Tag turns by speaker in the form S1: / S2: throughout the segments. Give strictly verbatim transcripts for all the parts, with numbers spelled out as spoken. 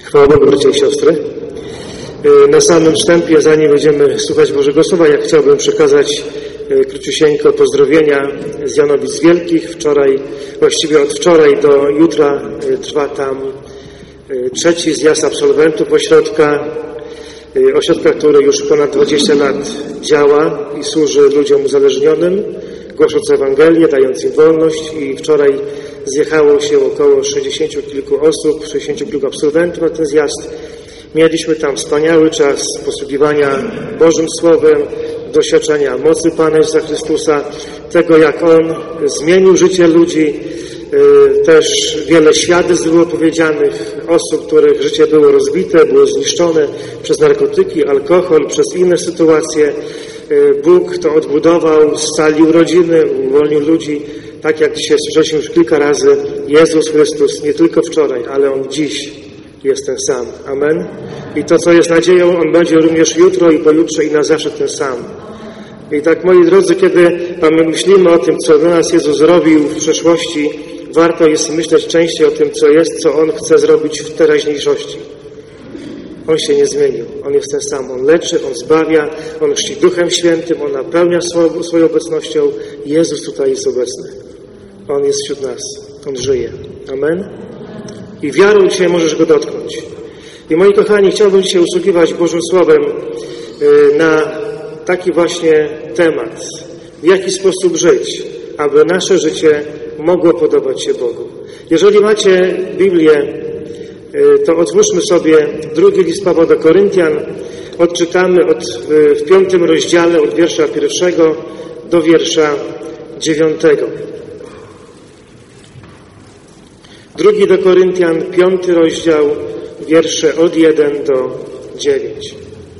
S1: Chwała Bogu, bracia i siostry. Na samym wstępie, zanim będziemy słuchać Bożego Słowa, ja chciałbym przekazać króciusieńko pozdrowienia z Janowic Wielkich. Wczoraj, właściwie od wczoraj do jutra trwa tam trzeci zjazd absolwentów ośrodka. Ośrodka, który już ponad dwadzieścia lat działa i służy ludziom uzależnionym, głosząc Ewangelię, dając im wolność. I wczoraj zjechało się około sześćdziesięciu kilku osób, sześćdziesięciu kilku absolwentów na ten zjazd. Mieliśmy tam wspaniały czas posługiwania Bożym Słowem, doświadczenia mocy Pana Jezusa Chrystusa, tego jak On zmienił życie ludzi. Też wiele świadectw było powiedzianych, osób, których życie było rozbite, było zniszczone przez narkotyki, alkohol, przez inne sytuacje. Bóg to odbudował, scalił rodziny, uwolnił ludzi. Tak jak dzisiaj słyszeliśmy już kilka razy, Jezus Chrystus nie tylko wczoraj, ale On dziś jest ten sam. Amen. I to, co jest nadzieją, On będzie również jutro i pojutrze i na zawsze ten sam. I tak, moi drodzy, kiedy myślimy o tym, co dla nas Jezus zrobił w przeszłości, warto jest myśleć częściej o tym, co jest, co On chce zrobić w teraźniejszości. On się nie zmienił. On jest ten sam. On leczy, On zbawia, On chrzci Duchem Świętym, On napełnia swoją, swoją obecnością. Jezus tutaj jest obecny. On jest wśród nas. On żyje. Amen. I wiarą dzisiaj możesz Go dotknąć. I moi kochani, chciałbym dzisiaj usługiwać Bożym Słowem na taki właśnie temat. W jaki sposób żyć, aby nasze życie mogło podobać się Bogu. Jeżeli macie Biblię, to otwórzmy sobie drugi list Pawła do Koryntian. Odczytamy od, w piątym rozdziale od wiersza pierwszego do wiersza dziewiątego. Drugi do Koryntian, piąty rozdział, wiersze od jeden do dziewięć.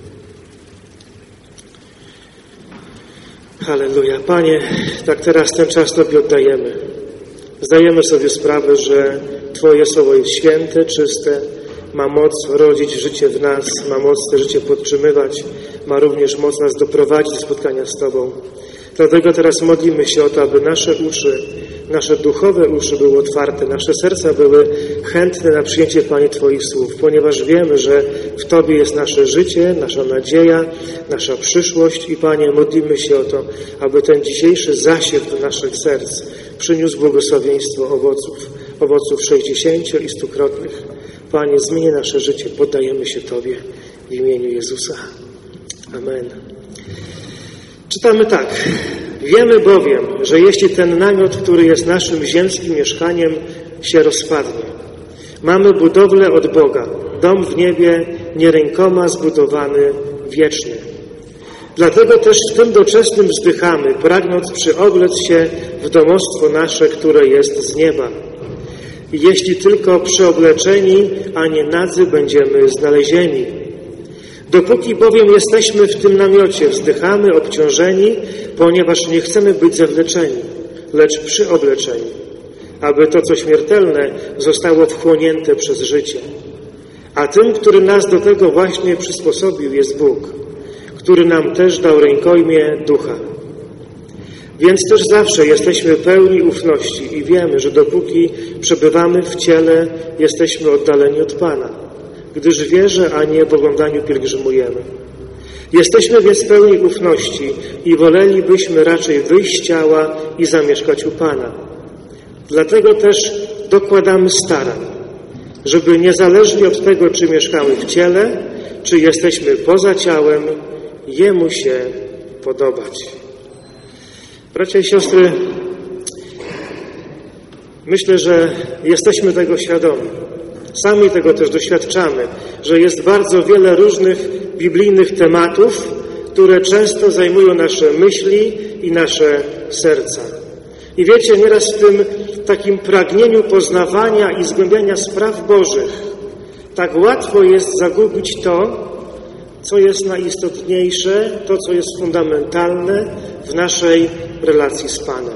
S1: Halleluja. Panie, tak teraz ten czas Tobie oddajemy. Zdajemy sobie sprawę, że Twoje słowo jest święte, czyste, ma moc rodzić życie w nas, ma moc to życie podtrzymywać, ma również moc nas doprowadzić do spotkania z Tobą. Dlatego teraz modlimy się o to, aby nasze uszy, nasze duchowe uszy były otwarte, nasze serca były chętne na przyjęcie, Panie, Twoich słów, ponieważ wiemy, że w Tobie jest nasze życie, nasza nadzieja, nasza przyszłość i, Panie, modlimy się o to, aby ten dzisiejszy zasiew do naszych serc przyniósł błogosławieństwo owoców, owoców sześćdziesięcio i stukrotnych. Panie, zmień nasze życie, poddajemy się Tobie w imieniu Jezusa. Amen. Czytamy tak. Wiemy bowiem, że jeśli ten namiot, który jest naszym ziemskim mieszkaniem, się rozpadnie, mamy budowlę od Boga, dom w niebie, nie rękoma zbudowany, wieczny. Dlatego też w tym doczesnym wzdychamy, pragnąc przyoblec się w domostwo nasze, które jest z nieba. I jeśli tylko przyobleczeni, a nie nadzy będziemy znalezieni. Dopóki bowiem jesteśmy w tym namiocie, wzdychamy obciążeni, ponieważ nie chcemy być zewleczeni, lecz przyobleczeni, aby to, co śmiertelne, zostało wchłonięte przez życie. A tym, który nas do tego właśnie przysposobił, jest Bóg, który nam też dał rękojmię Ducha. Więc też zawsze jesteśmy pełni ufności i wiemy, że dopóki przebywamy w ciele, jesteśmy oddaleni od Pana, gdyż w wierze, a nie w oglądaniu pielgrzymujemy. Jesteśmy więc pełni ufności i wolelibyśmy raczej wyjść z ciała i zamieszkać u Pana. Dlatego też dokładamy starań, żeby niezależnie od tego, czy mieszkamy w ciele, czy jesteśmy poza ciałem, Jemu się podobać. Bracia i siostry, myślę, że jesteśmy tego świadomi. Sami tego też doświadczamy, że jest bardzo wiele różnych biblijnych tematów, które często zajmują nasze myśli i nasze serca. I wiecie, nieraz w tym takim pragnieniu poznawania i zgłębiania spraw Bożych tak łatwo jest zagubić to, co jest najistotniejsze, to, co jest fundamentalne w naszej relacji z Panem.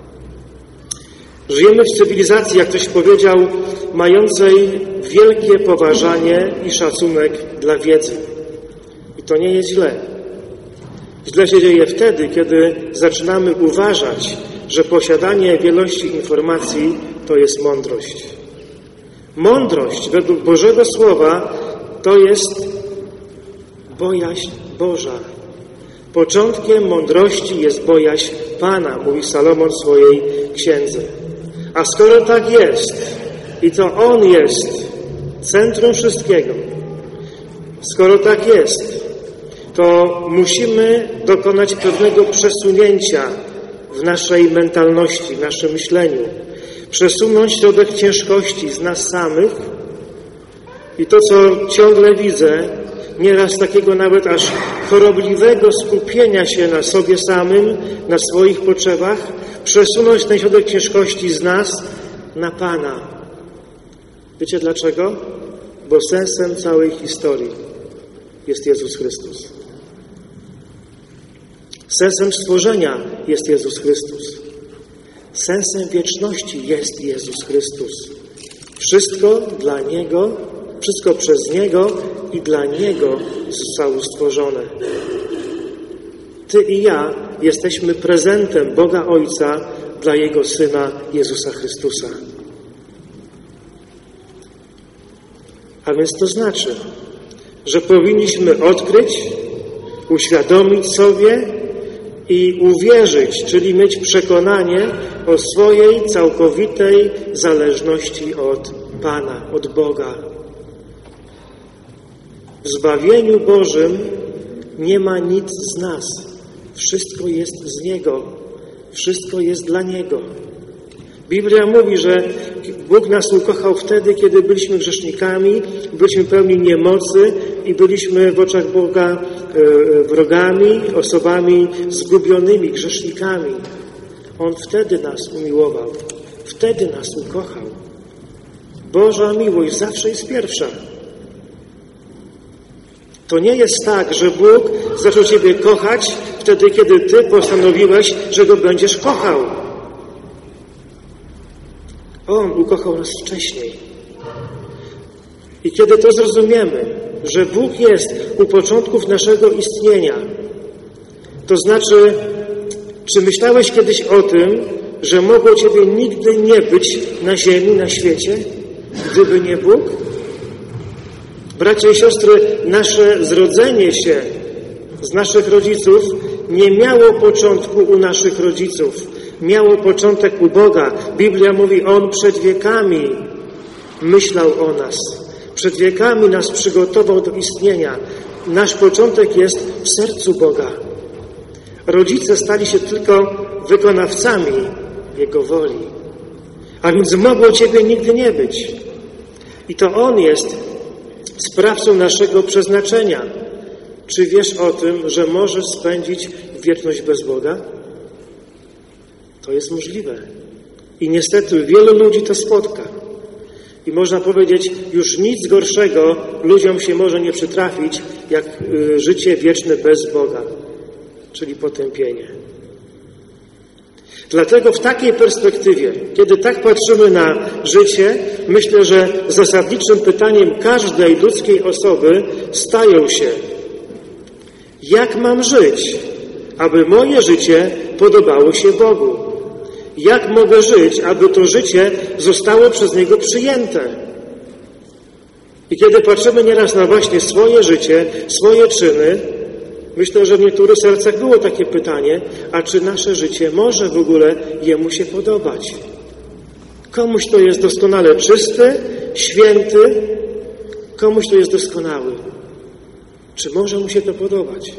S1: Żyjemy w cywilizacji, jak ktoś powiedział, mającej wielkie poważanie i szacunek dla wiedzy. I to nie jest źle. Źle się dzieje wtedy, kiedy zaczynamy uważać, że posiadanie wielości informacji to jest mądrość. Mądrość według Bożego Słowa to jest bojaźń Boża. Początkiem mądrości jest bojaźń Pana, mówi Salomon w swojej księdze. A skoro tak jest i to On jest centrum wszystkiego, skoro tak jest, to musimy dokonać pewnego przesunięcia w naszej mentalności, w naszym myśleniu. Przesunąć środek ciężkości z nas samych i to, co ciągle widzę, nieraz takiego nawet aż chorobliwego skupienia się na sobie samym, na swoich potrzebach, przesunąć ten środek ciężkości z nas na Pana. Wiecie dlaczego? Bo sensem całej historii jest Jezus Chrystus. Sensem stworzenia jest Jezus Chrystus. Sensem wieczności jest Jezus Chrystus. Wszystko dla Niego, wszystko przez Niego i dla Niego zostało stworzone. Ty i ja jesteśmy prezentem Boga Ojca dla Jego Syna Jezusa Chrystusa. A więc to znaczy, że powinniśmy odkryć, uświadomić sobie i uwierzyć, czyli mieć przekonanie o swojej całkowitej zależności od Pana, od Boga. W zbawieniu Bożym nie ma nic z nas. Wszystko jest z Niego. Wszystko jest dla Niego. Biblia mówi, że Bóg nas ukochał wtedy, kiedy byliśmy grzesznikami, byliśmy pełni niemocy i byliśmy w oczach Boga e, wrogami, osobami zgubionymi, grzesznikami. On wtedy nas umiłował. Wtedy nas ukochał. Boża miłość zawsze jest pierwsza. To nie jest tak, że Bóg zaczął Ciebie kochać wtedy, kiedy Ty postanowiłeś, że Go będziesz kochał. On ukochał nas wcześniej. I kiedy to zrozumiemy, że Bóg jest u początków naszego istnienia, to znaczy, czy myślałeś kiedyś o tym, że mogło Ciebie nigdy nie być na ziemi, na świecie, gdyby nie Bóg? Bracia i siostry, nasze zrodzenie się z naszych rodziców nie miało początku u naszych rodziców. Miało początek u Boga. Biblia mówi, On przed wiekami myślał o nas. Przed wiekami nas przygotował do istnienia. Nasz początek jest w sercu Boga. Rodzice stali się tylko wykonawcami Jego woli. A więc mogło Ciebie nigdy nie być. I to On jest sprawcą naszego przeznaczenia. Czy wiesz o tym, że możesz spędzić wieczność bez Boga? To jest możliwe. I niestety wielu ludzi to spotka. I można powiedzieć, już nic gorszego ludziom się może nie przytrafić, jak y, życie wieczne bez Boga, czyli potępienie. Dlatego w takiej perspektywie, kiedy tak patrzymy na życie, myślę, że zasadniczym pytaniem każdej ludzkiej osoby stają się: jak mam żyć, aby moje życie podobało się Bogu? Jak mogę żyć, aby to życie zostało przez Niego przyjęte? I kiedy patrzymy nieraz na właśnie swoje życie, swoje czyny, myślę, że w niektórych sercach było takie pytanie, a czy nasze życie może w ogóle Jemu się podobać? Komuś to jest doskonale czysty, święty, komuś to jest doskonały. Czy może Mu się to podobać?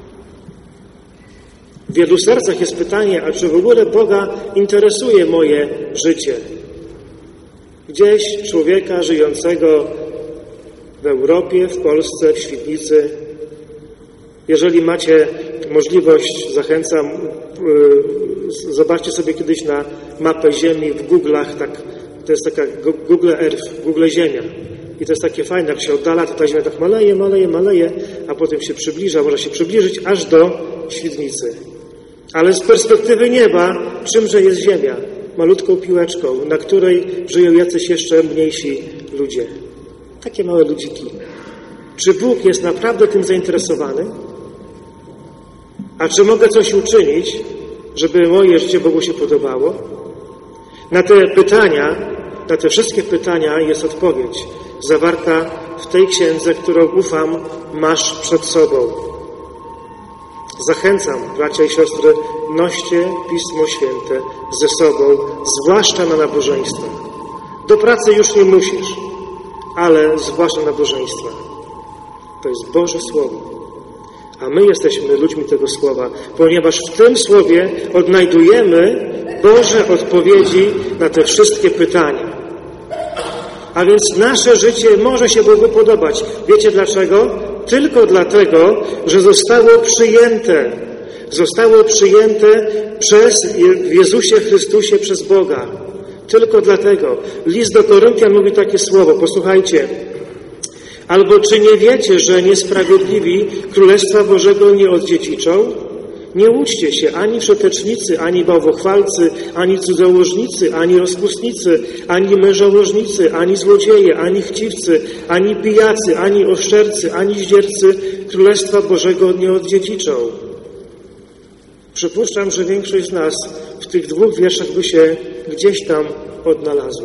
S1: W wielu sercach jest pytanie, a czy w ogóle Boga interesuje moje życie? Gdzieś człowieka żyjącego w Europie, w Polsce, w Świdnicy. Jeżeli macie możliwość, zachęcam, yy, zobaczcie sobie kiedyś na mapę Ziemi w Google'ach, tak, to jest taka Google Earth, Google Ziemia. I to jest takie fajne, jak się oddala, to ta Ziemia tak maleje, maleje, maleje, a potem się przybliża, może się przybliżyć aż do Świdnicy. Ale z perspektywy nieba, czymże jest Ziemia? Malutką piłeczką, na której żyją jacyś jeszcze mniejsi ludzie. Takie małe ludziki. Czy Bóg jest naprawdę tym zainteresowany? A czy mogę coś uczynić, żeby moje życie Bogu się podobało? Na te pytania na te wszystkie pytania jest odpowiedź zawarta w tej księdze, którą, ufam, masz przed sobą. Zachęcam, bracia i siostry, noście Pismo Święte ze sobą, zwłaszcza na nabożeństwa. Do pracy już nie musisz, ale zwłaszcza na nabożeństwa. To jest Boże Słowo. A my jesteśmy ludźmi tego Słowa, ponieważ w tym Słowie odnajdujemy Boże odpowiedzi na te wszystkie pytania. A więc nasze życie może się Bogu podobać. Wiecie dlaczego? Tylko dlatego, że zostało przyjęte. Zostało przyjęte przez w Jezusie Chrystusie, przez Boga. Tylko dlatego. List do Koryntian mówi takie słowo. Posłuchajcie. Albo czy nie wiecie, że niesprawiedliwi Królestwa Bożego nie odziedziczą? Nie łudźcie się, ani wszetecznicy, ani bałwochwalcy, ani cudzołożnicy, ani rozpustnicy, ani mężołożnicy, ani złodzieje, ani chciwcy, ani pijacy, ani oszczercy, ani zdziercy Królestwa Bożego nie odziedziczą. Przypuszczam, że większość z nas w tych dwóch wierszach by się gdzieś tam odnalazła.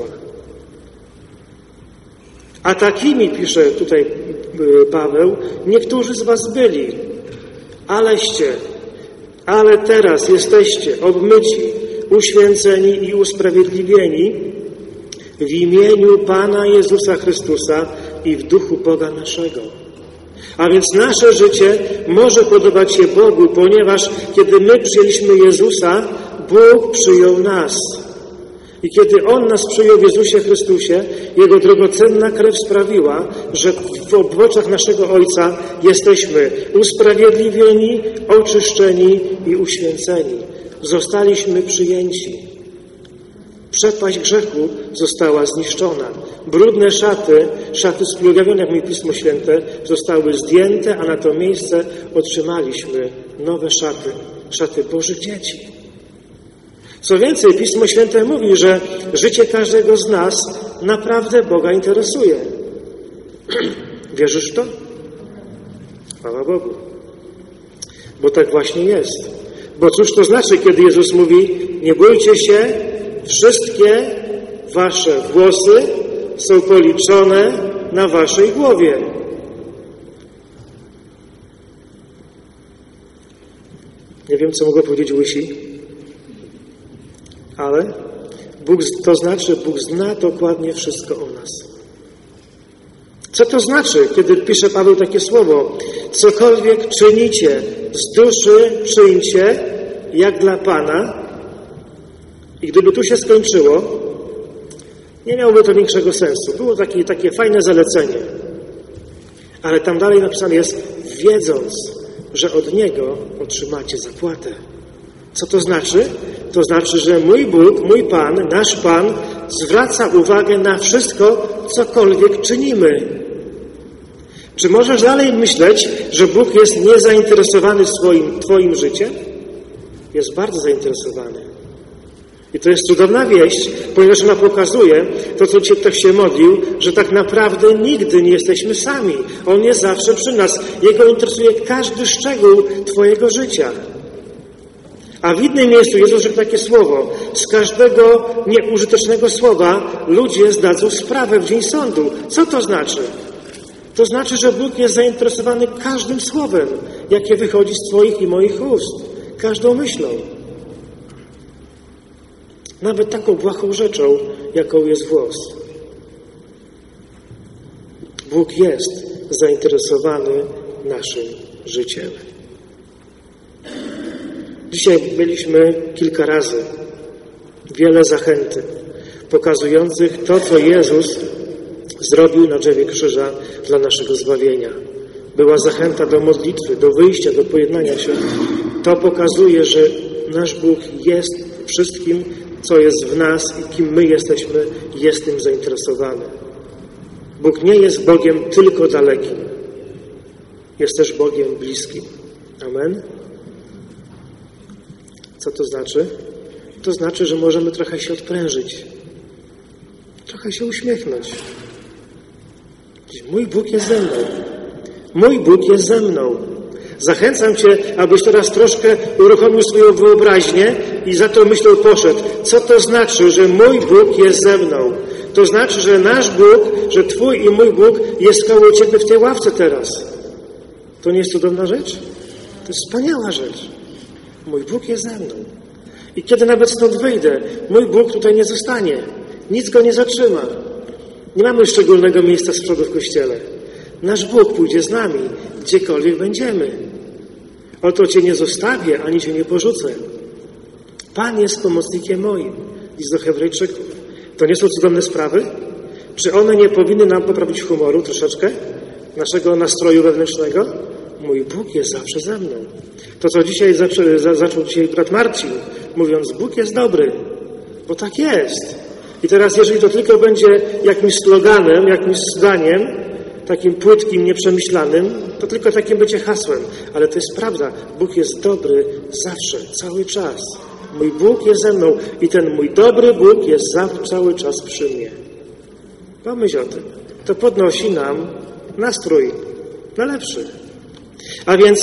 S1: A takimi, pisze tutaj Paweł, niektórzy z was byli, aleście, ale teraz jesteście obmyci, uświęceni i usprawiedliwieni w imieniu Pana Jezusa Chrystusa i w duchu Boga naszego. A więc nasze życie może podobać się Bogu, ponieważ kiedy my przyjęliśmy Jezusa, Bóg przyjął nas. I kiedy On nas przyjął w Jezusie Chrystusie, Jego drogocenna krew sprawiła, że w oczach naszego Ojca jesteśmy usprawiedliwieni, oczyszczeni i uświęceni. Zostaliśmy przyjęci. Przepaść grzechu została zniszczona. Brudne szaty, szaty splugawione, jak mówi Pismo Święte, zostały zdjęte, a na to miejsce otrzymaliśmy nowe szaty, szaty Bożych dzieci. Co więcej, Pismo Święte mówi, że życie każdego z nas naprawdę Boga interesuje. Wierzysz w to? Chwała Bogu. Bo tak właśnie jest. Bo cóż to znaczy, kiedy Jezus mówi, nie bójcie się, wszystkie wasze włosy są policzone na waszej głowie. Nie wiem, co mogą powiedzieć łysi. Ale Bóg, to znaczy, Bóg zna dokładnie wszystko o nas. Co to znaczy, kiedy pisze Paweł takie słowo? Cokolwiek czynicie z duszy, czyńcie jak dla Pana. I gdyby tu się skończyło, nie miałoby to większego sensu. Było takie, takie fajne zalecenie. Ale tam dalej napisane jest, wiedząc, że od Niego otrzymacie zapłatę. Co to znaczy? To znaczy, że mój Bóg, mój Pan, nasz Pan zwraca uwagę na wszystko, cokolwiek czynimy. Czy możesz dalej myśleć, że Bóg jest niezainteresowany swoim, Twoim życiem? Jest bardzo zainteresowany. I to jest cudowna wieść, ponieważ ona pokazuje, to co Cię ktoś się modlił, że tak naprawdę nigdy nie jesteśmy sami. On jest zawsze przy nas. Jego interesuje każdy szczegół Twojego życia. A w innym miejscu Jezus rzekł takie słowo. Z każdego nieużytecznego słowa ludzie zdadzą sprawę w dzień sądu. Co to znaczy? To znaczy, że Bóg jest zainteresowany każdym słowem, jakie wychodzi z Twoich i moich ust. Każdą myślą. Nawet taką błahą rzeczą, jaką jest włos. Bóg jest zainteresowany naszym życiem. Dzisiaj mieliśmy kilka razy wiele zachęty pokazujących to, co Jezus zrobił na drzewie krzyża dla naszego zbawienia. Była zachęta do modlitwy, do wyjścia, do pojednania się. To pokazuje, że nasz Bóg jest wszystkim, co jest w nas i kim my jesteśmy, jest tym zainteresowany. Bóg nie jest Bogiem tylko dalekim. Jest też Bogiem bliskim. Amen? Co to znaczy? To znaczy, że możemy trochę się odprężyć. Trochę się uśmiechnąć. Mój Bóg jest ze mną. Mój Bóg jest ze mną. Zachęcam Cię, abyś teraz troszkę uruchomił swoją wyobraźnię i za tą myślą poszedł. Co to znaczy, że mój Bóg jest ze mną? To znaczy, że nasz Bóg, że Twój i mój Bóg jest koło Ciebie w tej ławce teraz. To nie jest cudowna rzecz? To jest wspaniała rzecz. Mój Bóg jest ze mną. I kiedy nawet stąd wyjdę, mój Bóg tutaj nie zostanie. Nic Go nie zatrzyma. Nie mamy szczególnego miejsca z przodu w Kościele. Nasz Bóg pójdzie z nami, gdziekolwiek będziemy. Oto Cię nie zostawię, ani Cię nie porzucę. Pan jest pomocnikiem moim. List do Hebrajczyków. To nie są cudowne sprawy? Czy one nie powinny nam poprawić humoru troszeczkę? Naszego nastroju wewnętrznego? Mój Bóg jest zawsze ze mną. To, co dzisiaj zaczął, zaczął dzisiaj brat Marcin, mówiąc, Bóg jest dobry, bo tak jest. I teraz, jeżeli to tylko będzie jakimś sloganem, jakimś zdaniem, takim płytkim, nieprzemyślanym, to tylko takim będzie hasłem. Ale to jest prawda. Bóg jest dobry zawsze, cały czas. Mój Bóg jest ze mną i ten mój dobry Bóg jest zawsze, cały czas przy mnie. Pomyśl o tym. To podnosi nam nastrój na lepszy. A więc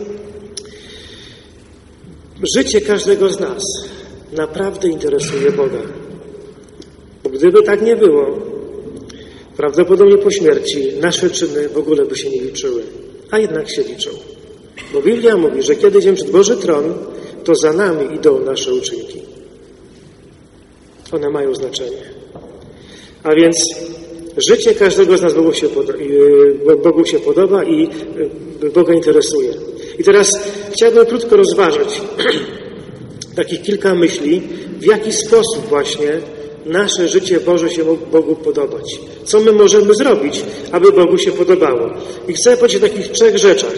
S1: życie każdego z nas naprawdę interesuje Boga. Bo gdyby tak nie było, prawdopodobnie po śmierci nasze czyny w ogóle by się nie liczyły. A jednak się liczą. Bo Biblia mówi, że kiedy idziemy przed Boży tron, to za nami idą nasze uczynki. One mają znaczenie. A więc życie każdego z nas Bogu się, podoba, Bogu się podoba i Boga interesuje. I teraz chciałbym krótko rozważyć takich kilka myśli, w jaki sposób właśnie nasze życie Boże się Bogu podobać. Co my możemy zrobić, aby Bogu się podobało. I chcę powiedzieć o takich trzech rzeczach.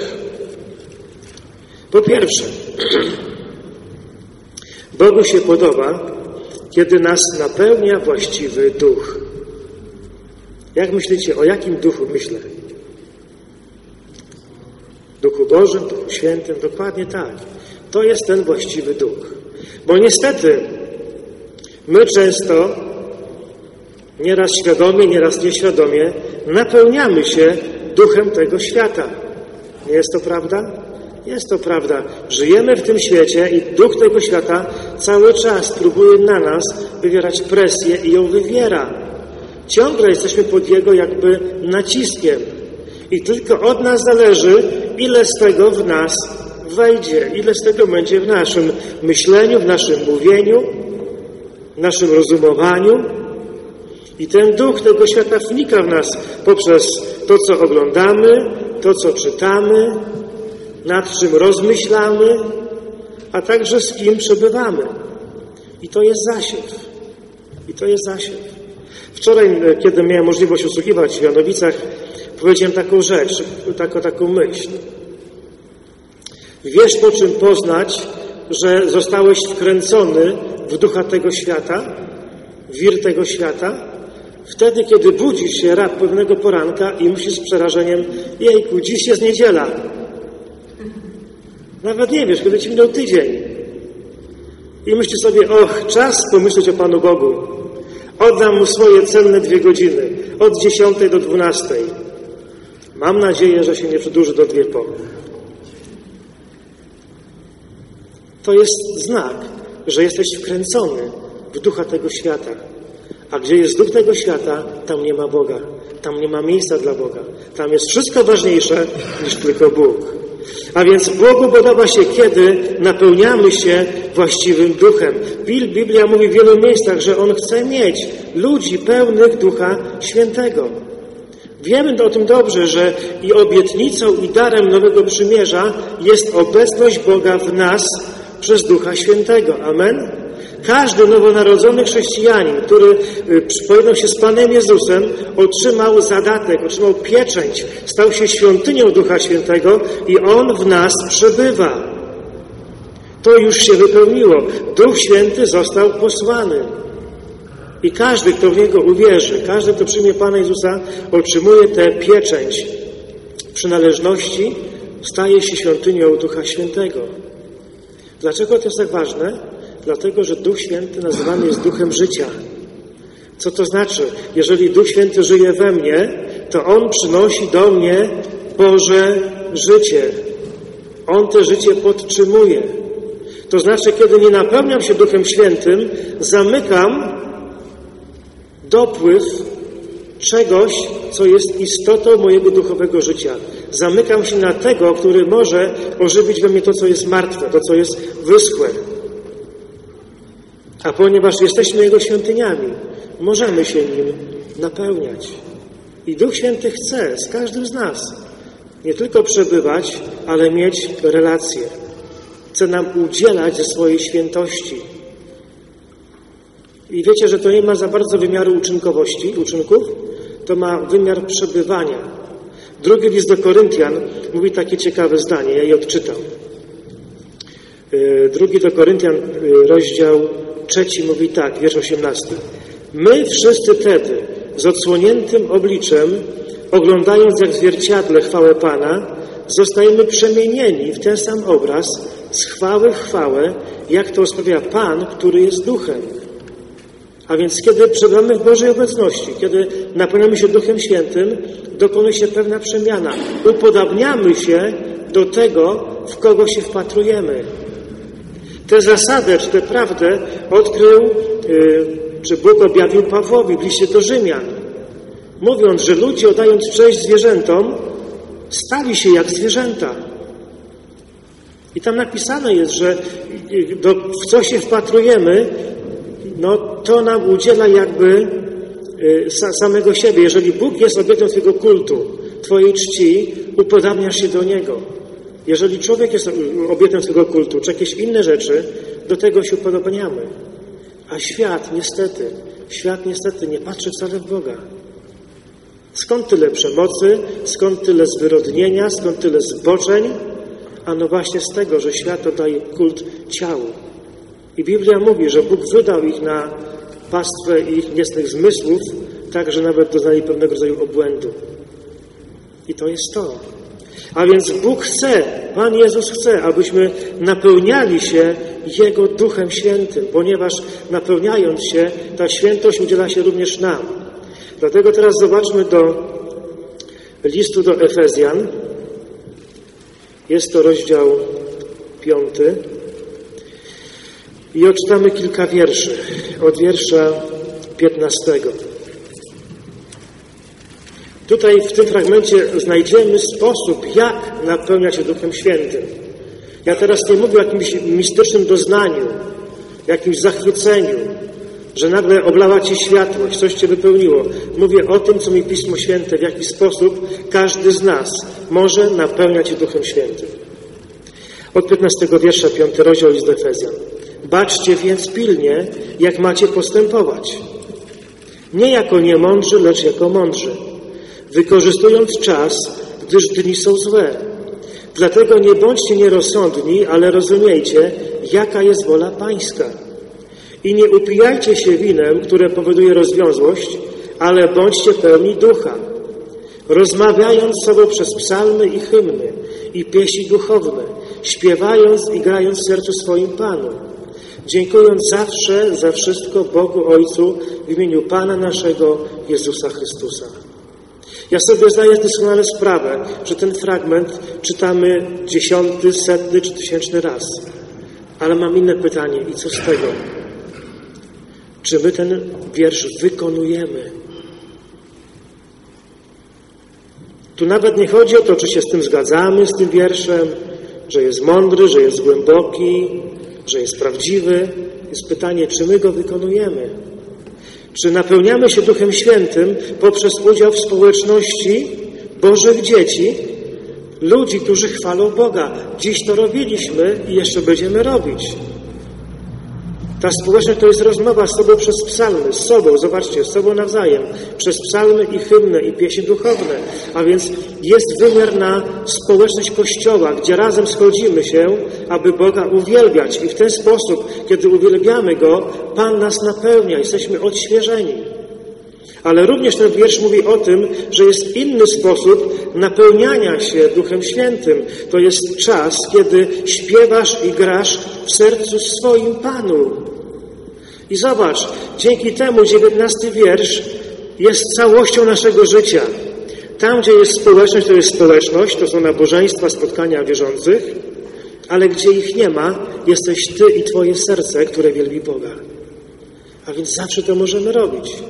S1: Po pierwsze, Bogu się podoba, kiedy nas napełnia właściwy duch. Jak myślicie, o jakim duchu myślę? Duchu Bożym, Duchu Świętym? Dokładnie tak. To jest ten właściwy duch. Bo niestety my często, nieraz świadomie, nieraz nieświadomie, napełniamy się duchem tego świata. Nie jest to prawda? Jest to prawda. Żyjemy w tym świecie i duch tego świata cały czas próbuje na nas wywierać presję i ją wywiera. Ciągle jesteśmy pod jego jakby naciskiem. I tylko od nas zależy, ile z tego w nas wejdzie, ile z tego będzie w naszym myśleniu, w naszym mówieniu, w naszym rozumowaniu. I ten duch tego świata wnika w nas poprzez to, co oglądamy, to, co czytamy, nad czym rozmyślamy, a także z kim przebywamy. I to jest zasiew. I to jest zasiew. Wczoraj, kiedy miałem możliwość usługiwać w Janowicach, powiedziałem taką rzecz, taką, taką myśl. Wiesz, po czym poznać, że zostałeś wkręcony w ducha tego świata, w wir tego świata? Wtedy, kiedy budzisz się rad pewnego poranka i myślisz z przerażeniem, jejku, dziś jest niedziela. Nawet nie wiesz, kiedy ci minął tydzień. I myślisz sobie, och, czas pomyśleć o Panu Bogu. Oddam Mu swoje cenne dwie godziny, od dziesiątej do dwunastej. Mam nadzieję, że się nie przedłuży do dwie po. To jest znak, że jesteś wkręcony w ducha tego świata. A gdzie jest duch tego świata, tam nie ma Boga. Tam nie ma miejsca dla Boga. Tam jest wszystko ważniejsze niż tylko Bóg. A więc Bogu podoba się, kiedy napełniamy się właściwym duchem. Biblia mówi w wielu miejscach, że On chce mieć ludzi pełnych Ducha Świętego. Wiemy o tym dobrze, że i obietnicą, i darem Nowego Przymierza jest obecność Boga w nas przez Ducha Świętego. Amen? Każdy nowonarodzony chrześcijanin, który pojednał się z Panem Jezusem, otrzymał zadatek, otrzymał pieczęć, stał się świątynią Ducha Świętego i On w nas przebywa. To już się wypełniło. Duch Święty został posłany. I każdy, kto w Niego uwierzy, każdy, kto przyjmie Pana Jezusa, otrzymuje tę pieczęć przynależności, staje się świątynią Ducha Świętego. Dlaczego to jest tak ważne? Dlatego, że Duch Święty nazywany jest Duchem życia. Co to znaczy? Jeżeli Duch Święty żyje we mnie, to On przynosi do mnie Boże życie. On to życie podtrzymuje. To znaczy, kiedy nie napełniam się Duchem Świętym, zamykam dopływ czegoś, co jest istotą mojego duchowego życia. Zamykam się na tego, który może ożywić we mnie to, co jest martwe, to, co jest wyschłe. A ponieważ jesteśmy Jego świątyniami, możemy się Nim napełniać. I Duch Święty chce z każdym z nas nie tylko przebywać, ale mieć relacje. Chce nam udzielać ze swojej świętości. I wiecie, że to nie ma za bardzo wymiaru uczynkowości, uczynków, to ma wymiar przebywania. Drugi list do Koryntian mówi takie ciekawe zdanie, ja je odczytam. Drugi do Koryntian, rozdział trzeci mówi tak, wiersz osiemnasty. My wszyscy tedy z odsłoniętym obliczem, oglądając jak w zwierciadle chwałę Pana, zostajemy przemienieni w ten sam obraz z chwały w chwałę, jak to sprawia Pan, który jest Duchem. A więc kiedy przebywamy w Bożej obecności, kiedy napełniamy się Duchem Świętym, dokonuje się pewna przemiana. Upodabniamy się do tego, w kogo się wpatrujemy. Tę zasadę, czy tę prawdę odkrył, yy, czy Bóg objawił Pawłowi w liście do Rzymian, mówiąc, że ludzie, oddając cześć zwierzętom, stali się jak zwierzęta. I tam napisane jest, że do, w co się wpatrujemy, no to nam udziela jakby y, sa, samego siebie. Jeżeli Bóg jest obiektem Twojego kultu, Twojej czci, upodabniasz się do Niego. Jeżeli człowiek jest obiektem Twojego kultu, czy jakieś inne rzeczy, do tego się upodobniamy. A świat niestety, świat niestety nie patrzy wcale w Boga. Skąd tyle przemocy, skąd tyle zwyrodnienia, skąd tyle zboczeń? A no właśnie z tego, że świat oddaje kult ciału. I Biblia mówi, że Bóg wydał ich na pastwę ich niecnych zmysłów, tak, że nawet doznali pewnego rodzaju obłędu. I to jest to. A więc Bóg chce, Pan Jezus chce, abyśmy napełniali się Jego Duchem Świętym, ponieważ napełniając się, ta świętość udziela się również nam. Dlatego teraz zobaczmy do listu do Efezjan. Jest to rozdział piąty. I odczytamy kilka wierszy, od wiersza piętnastego. Tutaj w tym fragmencie znajdziemy sposób, jak napełniać się Duchem Świętym. Ja teraz nie mówię o jakimś mistycznym doznaniu, jakimś zachwyceniu, że nagle oblała Cię światłość, coś Cię wypełniło. Mówię o tym, co mi Pismo Święte, w jaki sposób każdy z nas może napełniać się Duchem Świętym. Od piętnastego wiersza, piąty rozdział list do Efezjan. Baczcie więc pilnie, jak macie postępować. Nie jako niemądrzy, lecz jako mądrzy, wykorzystując czas, gdyż dni są złe. Dlatego nie bądźcie nierozsądni, ale rozumiejcie, jaka jest wola Pańska. I nie upijajcie się winem, które powoduje rozwiązłość, ale bądźcie pełni ducha, rozmawiając z sobą przez psalmy i hymny i pieśni duchowne, śpiewając i grając w sercu swoim Panu, dziękując zawsze za wszystko Bogu Ojcu w imieniu Pana naszego Jezusa Chrystusa. Ja sobie zdaję doskonale sprawę, że ten fragment czytamy dziesiąty, setny czy tysięczny raz. Ale mam inne pytanie. I co z tego? Czy my ten wiersz wykonujemy? Tu nawet nie chodzi o to, czy się z tym zgadzamy, z tym wierszem, że jest mądry, że jest głęboki, że jest prawdziwy. Jest pytanie, czy my go wykonujemy? Czy napełniamy się Duchem Świętym poprzez udział w społeczności Bożych dzieci, ludzi, którzy chwalą Boga. Dziś to robiliśmy i jeszcze będziemy robić. Ta społeczność to jest rozmowa z sobą przez psalmy, z sobą, zobaczcie, z sobą nawzajem, przez psalmy i hymny i pieśni duchowne. A więc jest wymiar na społeczność Kościoła, gdzie razem schodzimy się, aby Boga uwielbiać. I w ten sposób, kiedy uwielbiamy Go, Pan nas napełnia, jesteśmy odświeżeni. Ale również ten wiersz mówi o tym, że jest inny sposób napełniania się Duchem Świętym. To jest czas, kiedy śpiewasz i grasz w sercu swoim Panu. I zobacz, dzięki temu dziewiętnasty wiersz jest całością naszego życia. Tam, gdzie jest społeczność, to jest społeczność, to są nabożeństwa, spotkania wierzących, ale gdzie ich nie ma, jesteś Ty i Twoje serce, które wielbi Boga. A więc zawsze to możemy robić.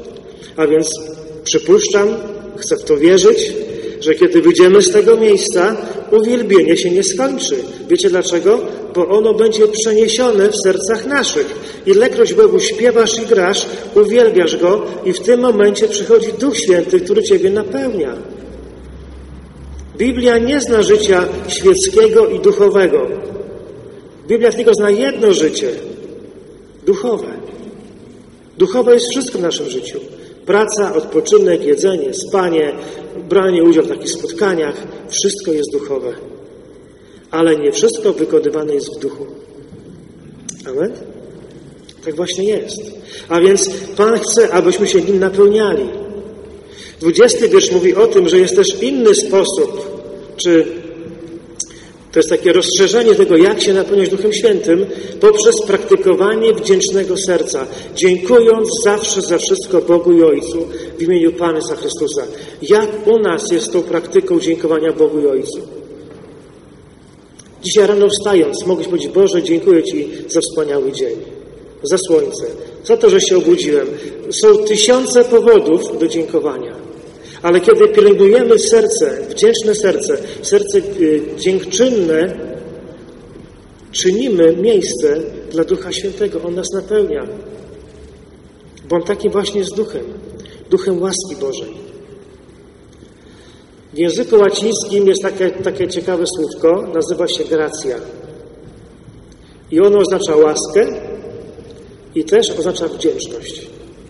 S1: A więc przypuszczam, chcę w to wierzyć, że kiedy wyjdziemy z tego miejsca, uwielbienie się nie skończy. Wiecie dlaczego? Bo ono będzie przeniesione w sercach naszych. Ilekroć Bogu śpiewasz i grasz, uwielbiasz Go i w tym momencie przychodzi Duch Święty, który Ciebie napełnia. Biblia nie zna życia świeckiego i duchowego. Biblia tylko zna jedno życie. Duchowe. Duchowe jest wszystko w naszym życiu. Praca, odpoczynek, jedzenie, spanie, branie udziału w takich spotkaniach. Wszystko jest duchowe. Ale nie wszystko wykonywane jest w duchu. Amen? Tak właśnie jest. A więc Pan chce, abyśmy się Nim napełniali. Dwudziesty wiersz mówi o tym, że jest też inny sposób, czy to jest takie rozszerzenie tego, jak się napełniać Duchem Świętym, poprzez praktykowanie wdzięcznego serca, dziękując zawsze za wszystko Bogu i Ojcu w imieniu Pana Jezusa Chrystusa. Jak u nas jest tą praktyką dziękowania Bogu i Ojcu? Dzisiaj rano wstając, mogę powiedzieć: Boże, dziękuję Ci za wspaniały dzień, za słońce, za to, że się obudziłem. Są tysiące powodów do dziękowania. Ale kiedy pielęgnujemy serce, wdzięczne serce, serce dziękczynne, czynimy miejsce dla Ducha Świętego. On nas napełnia. Bo On takim właśnie jest duchem. Duchem łaski Bożej. W języku łacińskim jest takie, takie ciekawe słówko, nazywa się gracja. I ono oznacza łaskę i też oznacza wdzięczność.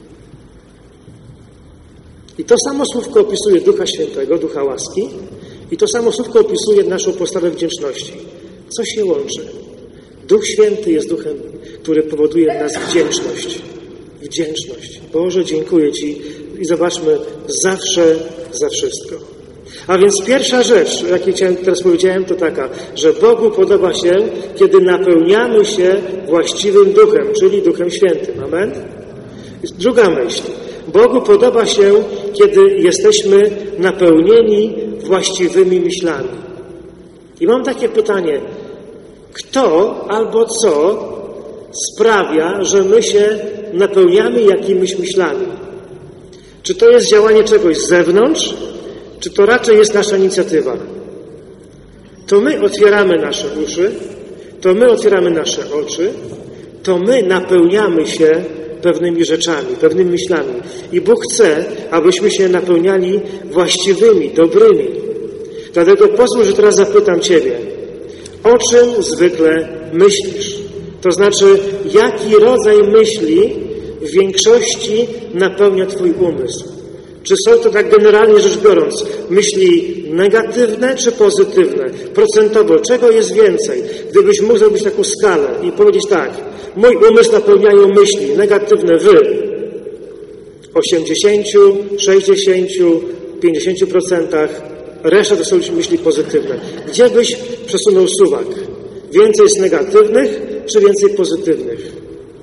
S1: I to samo słówko opisuje Ducha Świętego, Ducha łaski, i to samo słówko opisuje naszą postawę wdzięczności. Co się łączy? Duch Święty jest duchem, który powoduje w nas wdzięczność. Wdzięczność. Boże, dziękuję Ci i zobaczmy, zawsze za wszystko. A więc pierwsza rzecz, o jakiej teraz powiedziałem, to taka, że Bogu podoba się, kiedy napełniamy się właściwym duchem, czyli Duchem Świętym. Amen? Druga myśl. Bogu podoba się, kiedy jesteśmy napełnieni właściwymi myślami. I mam takie pytanie. Kto albo co sprawia, że my się napełniamy jakimiś myślami? Czy to jest działanie czegoś z zewnątrz, czy to raczej jest nasza inicjatywa? To my otwieramy nasze uszy, to my otwieramy nasze oczy, to my napełniamy się pewnymi rzeczami, pewnymi myślami. I Bóg chce, abyśmy się napełniali właściwymi, dobrymi. Dlatego pozwól, że teraz zapytam Ciebie, o czym zwykle myślisz? To znaczy, jaki rodzaj myśli w większości napełnia Twój umysł? Czy są to, tak generalnie rzecz biorąc, myśli negatywne czy pozytywne? Procentowo, czego jest więcej? Gdybyś mógł zrobić taką skalę i powiedzieć tak, mój umysł napełniają myśli negatywne w osiemdziesiąt, sześćdziesiąt, pięćdziesiąt procent, reszta to są myśli pozytywne. Gdzie byś przesunął suwak? Więcej jest negatywnych czy więcej pozytywnych?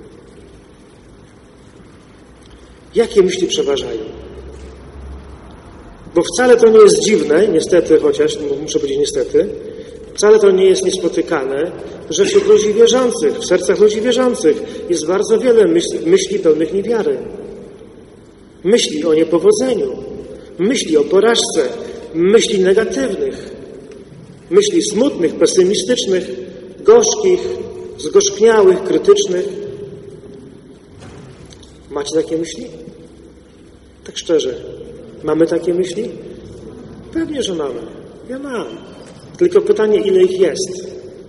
S1: Jakie myśli przeważają? Bo wcale to nie jest dziwne, niestety, chociaż muszę powiedzieć niestety, wcale to nie jest niespotykane, że wśród ludzi wierzących, w sercach ludzi wierzących jest bardzo wiele myśli, myśli pełnych niewiary. Myśli o niepowodzeniu, myśli o porażce, myśli negatywnych, myśli smutnych, pesymistycznych, gorzkich, zgorzkniałych, krytycznych. Macie takie myśli? Tak szczerze. Mamy takie myśli? Pewnie, że mamy. Ja mam. Tylko pytanie, ile ich jest?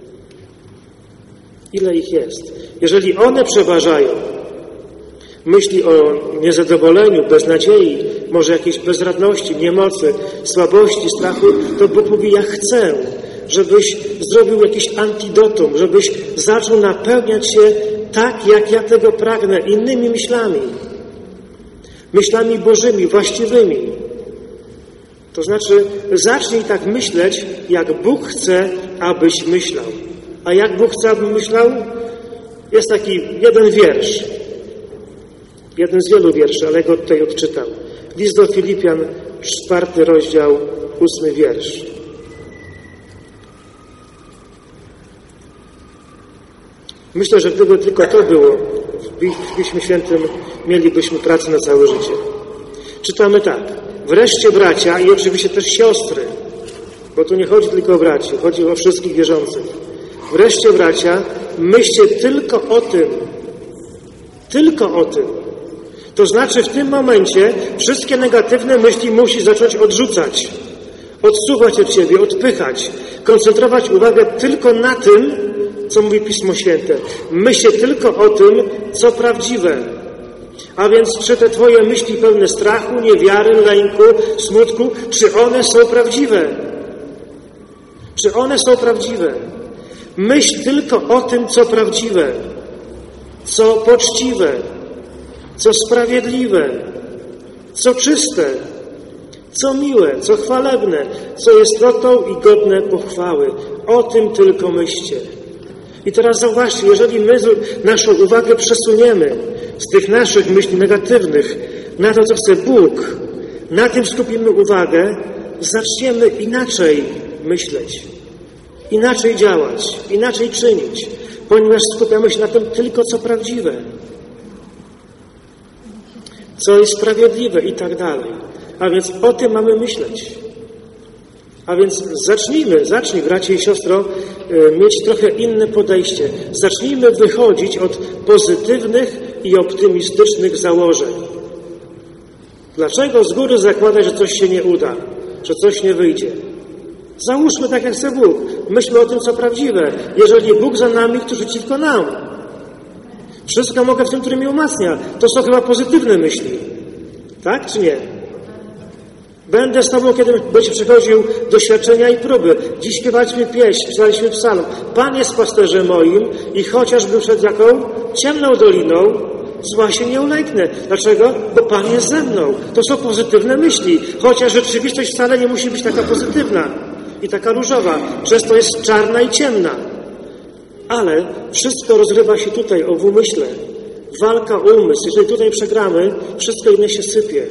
S1: Ile ich jest? Jeżeli one przeważają, myśli o niezadowoleniu, beznadziei, może jakiejś bezradności, niemocy, słabości, strachu, to Bóg mówi, ja chcę, żebyś zrobił jakiś antidotum, żebyś zaczął napełniać się tak, jak ja tego pragnę, innymi myślami. Myślami Bożymi, właściwymi. To znaczy, zacznij tak myśleć, jak Bóg chce, abyś myślał. A jak Bóg chce, abym myślał? Jest taki jeden wiersz. Jeden z wielu wierszy, ale go tutaj odczytam. List do Filipian, czwarty rozdział, ósmy wiersz. Myślę, że gdyby tylko to było, w Piśmie Świętym mielibyśmy pracę na całe życie. Czytamy tak. Wreszcie bracia i oczywiście też siostry, bo tu nie chodzi tylko o braci, chodzi o wszystkich wierzących. Wreszcie bracia, myślcie tylko o tym, tylko o tym. To znaczy w tym momencie wszystkie negatywne myśli musi zacząć odrzucać, odsuwać od siebie, odpychać, koncentrować uwagę tylko na tym, co mówi Pismo Święte. Myślcie tylko o tym, co prawdziwe. A więc czy te Twoje myśli pełne strachu, niewiary, lęku, smutku, czy one są prawdziwe? Czy one są prawdziwe? Myśl tylko o tym, co prawdziwe, co poczciwe, co sprawiedliwe, co czyste, co miłe, co chwalebne, co jest istotą i godne pochwały. O tym tylko myślcie. I teraz zauważcie, jeżeli my naszą uwagę przesuniemy z tych naszych myśli negatywnych na to, co chce Bóg, na tym skupimy uwagę, zaczniemy inaczej myśleć, inaczej działać, inaczej czynić, ponieważ skupiamy się na tym tylko, co prawdziwe, co jest sprawiedliwe i tak dalej. A więc o tym mamy myśleć. A więc zacznijmy, zacznij, bracie i siostro, mieć trochę inne podejście. Zacznijmy wychodzić od pozytywnych i optymistycznych założeń. Dlaczego z góry zakładać, że coś się nie uda, że coś nie wyjdzie? Załóżmy tak, jak chce Bóg. Myślmy o tym, co prawdziwe. Jeżeli Bóg za nami, to przeciwko nam. Wszystko mogę w tym, który mnie umacnia. To są chyba pozytywne myśli. Tak czy nie? Będę z Tobą, kiedy będzie przychodził doświadczenia i próby. Dziś śpiewaliśmy pieśń, czytaliśmy psalm. Pan jest pasterzem moim i chociażby przed jaką ciemną doliną, zła się nie ulęknę. Dlaczego? Bo Pan jest ze mną. To są pozytywne myśli. Chociaż rzeczywistość wcale nie musi być taka pozytywna i taka różowa. Często jest czarna i ciemna. Ale wszystko rozgrywa się tutaj, o w umyśle. Walka o umysł. Jeżeli tutaj przegramy, wszystko inne się sypie.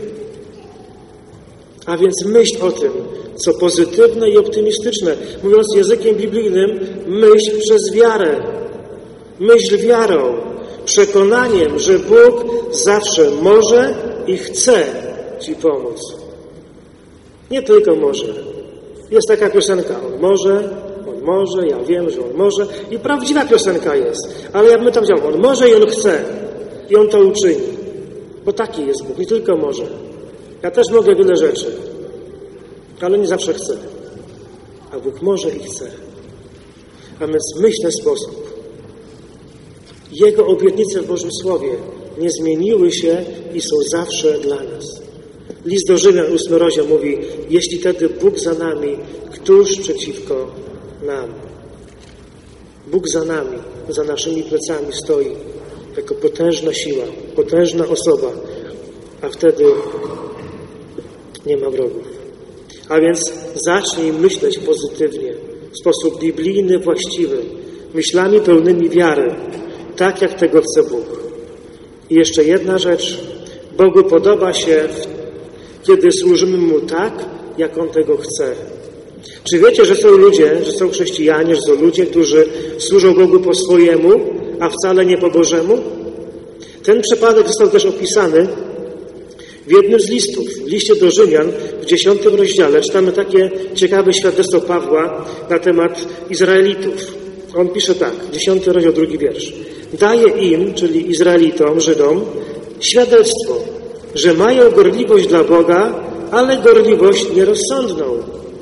S1: A więc myśl o tym, co pozytywne i optymistyczne. Mówiąc językiem biblijnym, myśl przez wiarę. Myśl wiarą, przekonaniem, że Bóg zawsze może i chce Ci pomóc. Nie tylko może. Jest taka piosenka, On może, On może, ja wiem, że On może. I prawdziwa piosenka jest. Ale jak my tam działamy, On może i On chce. I On to uczyni. Bo taki jest Bóg, nie tylko może. Ja też mogę wiele rzeczy, ale nie zawsze chcę. A Bóg może i chce. A więc myśl w ten sposób. Jego obietnice w Bożym Słowie nie zmieniły się i są zawsze dla nas. List do Rzymian, ósmy rozdział mówi, jeśli tedy Bóg za nami, któż przeciwko nam? Bóg za nami, za naszymi plecami stoi jako potężna siła, potężna osoba, a wtedy nie ma wrogów. A więc zacznij myśleć pozytywnie, w sposób biblijny, właściwy, myślami pełnymi wiary, tak jak tego chce Bóg. I jeszcze jedna rzecz. Bogu podoba się, kiedy służymy Mu tak, jak On tego chce. Czy wiecie, że są ludzie, że są chrześcijanie, że są ludzie, którzy służą Bogu po swojemu, a wcale nie po Bożemu? Ten przypadek został też opisany w jednym z listów, w liście do Rzymian, w dziesiątym rozdziale, czytamy takie ciekawe świadectwo Pawła na temat Izraelitów. On pisze tak, dziesiąty rozdział, drugi wiersz. Daje im, czyli Izraelitom, Żydom, świadectwo, że mają gorliwość dla Boga, ale gorliwość nierozsądną.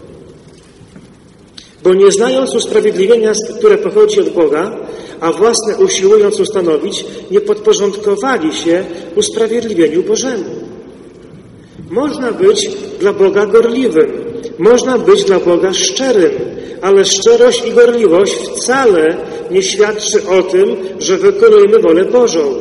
S1: Bo nie znając usprawiedliwienia, które pochodzi od Boga, a własne usiłując ustanowić, nie podporządkowali się usprawiedliwieniu Bożemu. Można być dla Boga gorliwym, można być dla Boga szczerym, ale szczerość i gorliwość wcale nie świadczy o tym, że wykonujemy wolę Bożą.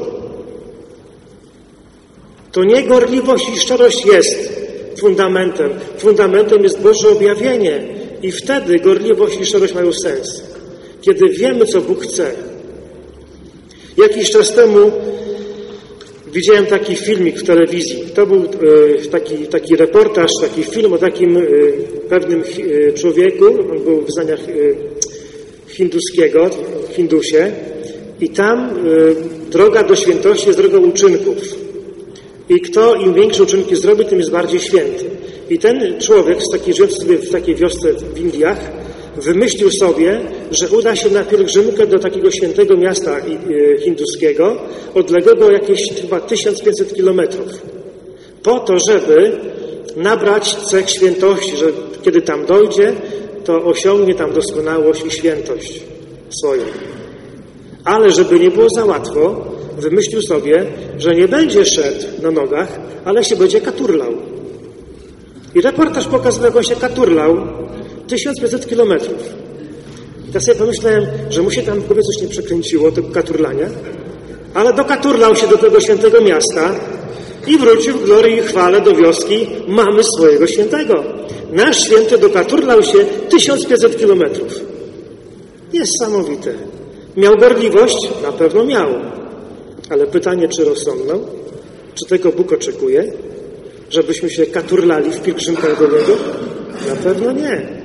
S1: To nie gorliwość i szczerość jest fundamentem. Fundamentem jest Boże objawienie i wtedy gorliwość i szczerość mają sens. Kiedy wiemy, co Bóg chce. Jakiś czas temu widziałem taki filmik w telewizji. To był e, taki, taki reportaż, taki film o takim e, pewnym e, człowieku. On był w wyznaniach e, hinduskiego, w Hindusie. I tam e, droga do świętości jest drogą uczynków. I kto im większe uczynki zrobi, tym jest bardziej święty. I ten człowiek, z takiej, żyjący sobie w takiej wiosce w Indiach, wymyślił sobie, że uda się na pielgrzymkę do takiego świętego miasta hinduskiego, odległego o jakieś chyba tysiąc pięćset kilometrów, po to, żeby nabrać cech świętości, że kiedy tam dojdzie, to osiągnie tam doskonałość i świętość swoją. Ale żeby nie było za łatwo, wymyślił sobie, że nie będzie szedł na nogach, ale się będzie katurlał. I reportaż pokazał, jak on się katurlał tysiąc pięćset kilometrów. I tak sobie pomyślałem, że mu się tam w głowie coś nie przekręciło, tego katurlania, ale dokaturlał się do tego świętego miasta i wrócił w glorii i chwale do wioski. Mamy swojego świętego. Nasz święty dokaturlał się tysiąc pięćset kilometrów. Niesamowite. Miał gorliwość? Na pewno miał. Ale pytanie, czy rozsądną? Czy tego Bóg oczekuje? Żebyśmy się katurlali w pielgrzymkach do Niego? Na pewno nie.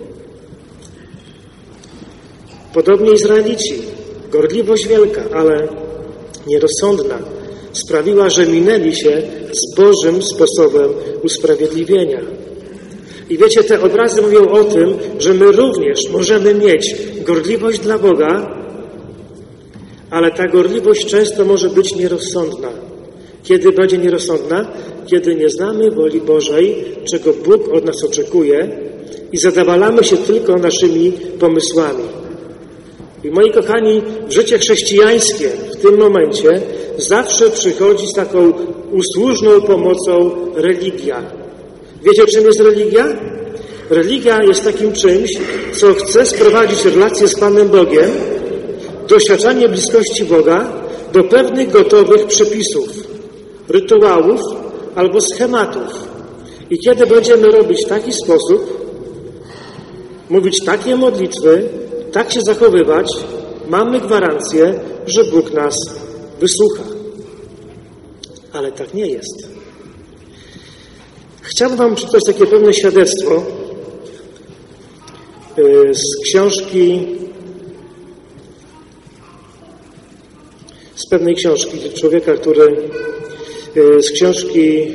S1: Podobnie Izraelici. Gorliwość wielka, ale nierozsądna sprawiła, że minęli się z Bożym sposobem usprawiedliwienia. I wiecie, te obrazy mówią o tym, że my również możemy mieć gorliwość dla Boga, ale ta gorliwość często może być nierozsądna. Kiedy będzie nierozsądna? Kiedy nie znamy woli Bożej, czego Bóg od nas oczekuje i zadawalamy się tylko naszymi pomysłami. I moi kochani, życie chrześcijańskie w tym momencie zawsze przychodzi z taką usłużną pomocą religia. Wiecie, czym jest religia? Religia jest takim czymś, co chce sprowadzić relację z Panem Bogiem, doświadczanie bliskości Boga do pewnych gotowych przepisów, rytuałów albo schematów. I kiedy będziemy robić w taki sposób, mówić takie modlitwy, tak się zachowywać, mamy gwarancję, że Bóg nas wysłucha. Ale tak nie jest. Chciałbym wam przeczytać takie pewne świadectwo z książki, z pewnej książki człowieka, który z książki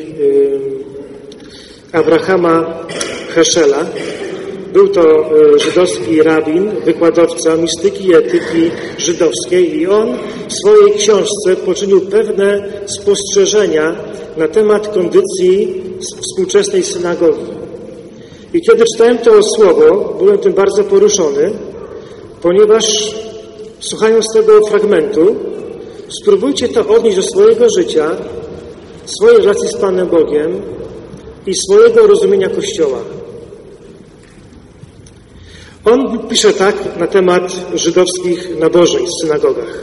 S1: Abrahama Heschela. Był to żydowski rabin, wykładowca mistyki i etyki żydowskiej i on w swojej książce poczynił pewne spostrzeżenia na temat kondycji współczesnej synagogi. I kiedy czytałem to słowo, byłem tym bardzo poruszony, ponieważ słuchając tego fragmentu, spróbujcie to odnieść do swojego życia, swojej relacji z Panem Bogiem i swojego rozumienia Kościoła. On pisze tak na temat żydowskich nabożeństw w synagogach.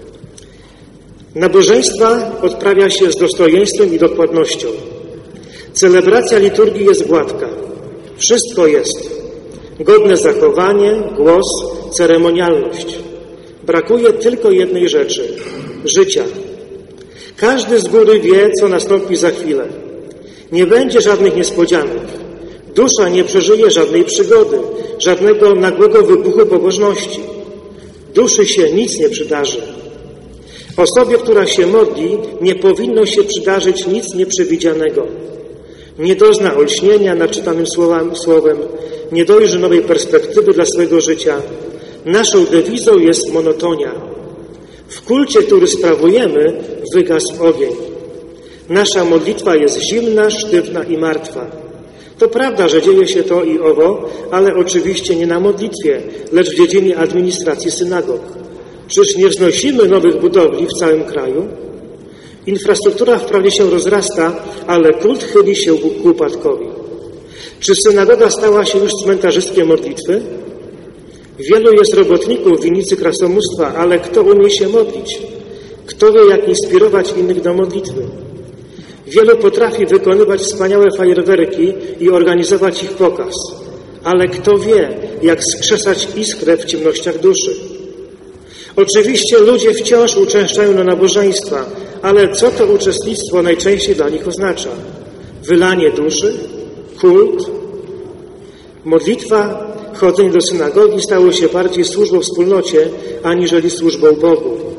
S1: Nabożeństwa odprawia się z dostojeństwem i dokładnością. Celebracja liturgii jest gładka. Wszystko jest. Godne zachowanie, głos, ceremonialność. Brakuje tylko jednej rzeczy – życia. Każdy z góry wie, co nastąpi za chwilę. Nie będzie żadnych niespodzianek. Dusza nie przeżyje żadnej przygody, żadnego nagłego wybuchu pobożności. Duszy się nic nie przydarzy. Osobie, która się modli, nie powinno się przydarzyć nic nieprzewidzianego. Nie dozna olśnienia naczytanym słowem, słowem, nie dojrzy nowej perspektywy dla swojego życia. Naszą dewizą jest monotonia. W kulcie, który sprawujemy, wygasł ogień. Nasza modlitwa jest zimna, sztywna i martwa. To prawda, że dzieje się to i owo, ale oczywiście nie na modlitwie, lecz w dziedzinie administracji synagog. Czyż nie wznosimy nowych budowli w całym kraju? Infrastruktura wprawdzie się rozrasta, ale kult chyli się ku upadkowi. Czy synagoga stała się już cmentarzystkiem modlitwy? Wielu jest robotników w winnicy krasomóstwa, ale kto umie się modlić? Kto wie, jak inspirować innych do modlitwy? Wielu potrafi wykonywać wspaniałe fajerwerki i organizować ich pokaz, ale kto wie, jak skrzesać iskrę w ciemnościach duszy? Oczywiście ludzie wciąż uczęszczają na nabożeństwa, ale co to uczestnictwo najczęściej dla nich oznacza? Wylanie duszy? Kult? Modlitwa, chodzenie do synagogi stało się bardziej służbą wspólnocie, aniżeli służbą Bogu.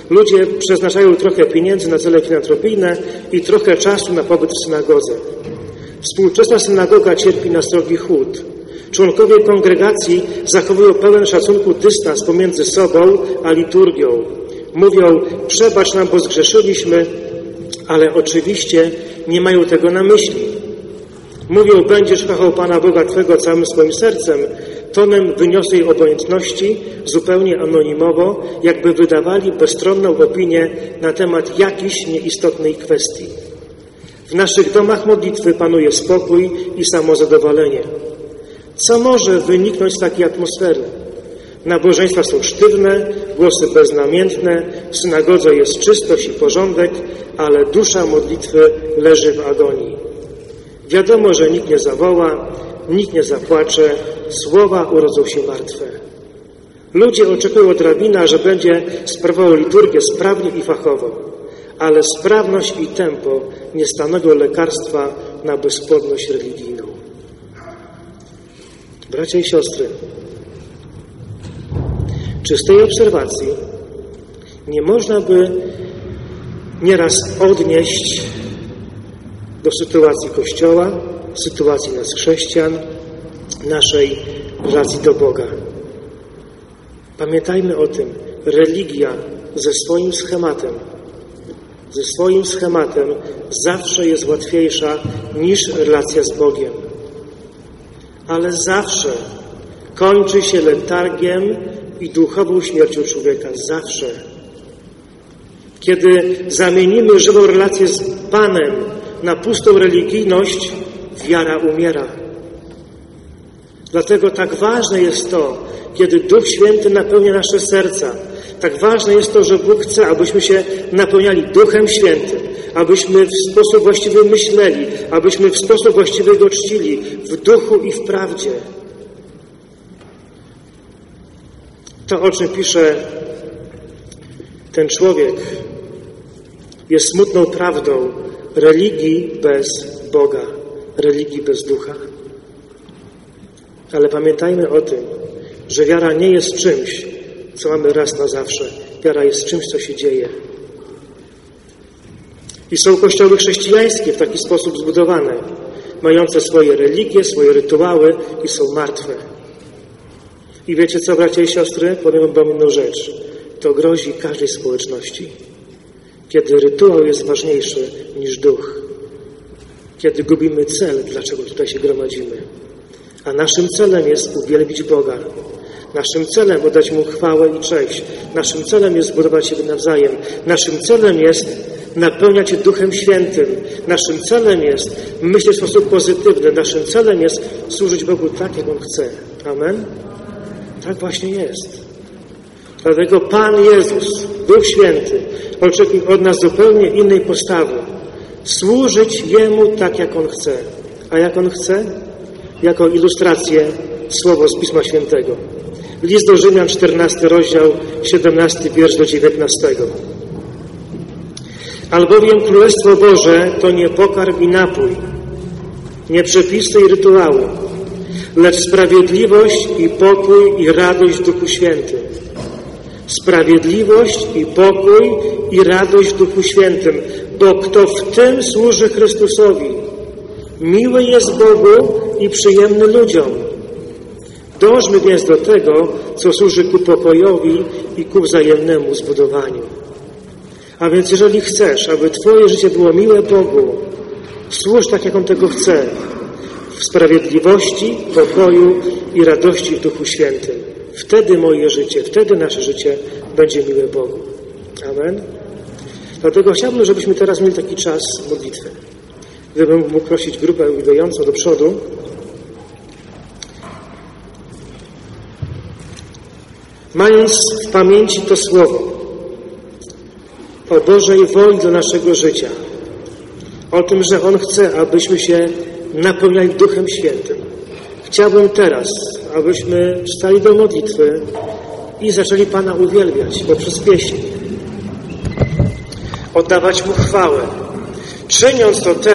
S1: Ludzie przeznaczają trochę pieniędzy na cele filantropijne i trochę czasu na pobyt w synagodze. Współczesna synagoga cierpi na srogi chłód. Członkowie kongregacji zachowują pełen szacunku dystans pomiędzy sobą a liturgią. Mówią, przebacz nam, bo zgrzeszyliśmy, ale oczywiście nie mają tego na myśli. Mówią, będziesz kochał Pana Boga Twego całym swoim sercem, tonem wyniosłej obojętności, zupełnie anonimowo, jakby wydawali bezstronną opinię na temat jakiejś nieistotnej kwestii. W naszych domach modlitwy panuje spokój i samozadowolenie. Co może wyniknąć z takiej atmosfery? Nabożeństwa są sztywne, głosy beznamiętne, w synagodze jest czystość i porządek, ale dusza modlitwy leży w agonii. Wiadomo, że nikt nie zawoła, nikt nie zapłacze, słowa urodzą się martwe. Ludzie oczekują od rabina, że będzie sprawował liturgię sprawnie i fachowo, ale sprawność i tempo nie stanowią lekarstwa na bezpłodność religijną. Bracia i siostry, czy z tej obserwacji nie można by nieraz odnieść do sytuacji Kościoła, sytuacji nas chrześcijan, naszej relacji do Boga? Pamiętajmy o tym, religia ze swoim schematem, ze swoim schematem zawsze jest łatwiejsza niż relacja z Bogiem. Ale zawsze kończy się letargiem i duchową śmiercią człowieka. Zawsze. Kiedy zamienimy żywą relację z Panem na pustą religijność, wiara umiera. Dlatego tak ważne jest to, kiedy Duch Święty napełnia nasze serca. Tak ważne jest to, że Bóg chce, abyśmy się napełniali Duchem Świętym, abyśmy w sposób właściwy myśleli, abyśmy w sposób właściwy Go czcili, w duchu i w prawdzie. To, o czym pisze ten człowiek, jest smutną prawdą religii bez Boga, religii bez Ducha. Ale pamiętajmy o tym, że wiara nie jest czymś, co mamy raz na zawsze. Wiara jest czymś, co się dzieje. I są kościoły chrześcijańskie w taki sposób zbudowane, mające swoje religie, swoje rytuały i są martwe. I wiecie co, bracia i siostry? Powiem wam inną rzecz. To grozi każdej społeczności. Kiedy rytuał jest ważniejszy niż duch. Kiedy gubimy cel, dlaczego tutaj się gromadzimy. A naszym celem jest uwielbić Boga. Naszym celem oddać Mu chwałę i cześć. Naszym celem jest zbudować siebie nawzajem. Naszym celem jest napełniać się Duchem Świętym. Naszym celem jest myśleć w sposób pozytywny. Naszym celem jest służyć Bogu tak, jak On chce. Amen? Tak właśnie jest. Dlatego Pan Jezus, Duch Święty, oczekuje od nas zupełnie innej postawy. Służyć Jemu tak, jak On chce. A jak On chce? Jako ilustrację słowo z Pisma Świętego. List do Rzymian, czternasty rozdział, siedemnasty wiersz do dziewiętnastego. Albowiem Królestwo Boże to nie pokarm i napój, nie przepisy i rytuały, lecz sprawiedliwość i pokój i radość w Duchu Świętym. Sprawiedliwość i pokój i radość w Duchu Świętym, bo kto w tym służy Chrystusowi, miły jest Bogu i przyjemny ludziom. Dążmy więc do tego, co służy ku pokojowi i ku wzajemnemu zbudowaniu. A więc jeżeli chcesz, aby Twoje życie było miłe Bogu, służ tak, jak On tego chce, w sprawiedliwości, pokoju i radości w Duchu Świętym. Wtedy moje życie, wtedy nasze życie będzie miłe Bogu. Amen. Dlatego chciałbym, żebyśmy teraz mieli taki czas modlitwy. Gdybym mógł prosić grupę idącą do przodu. Mając w pamięci to słowo o Bożej woli dla naszego życia, o tym, że On chce, abyśmy się napełniali Duchem Świętym, chciałbym teraz, abyśmy wstali do modlitwy i zaczęli Pana uwielbiać poprzez pieśń, oddawać Mu chwałę, czyniąc to teraz.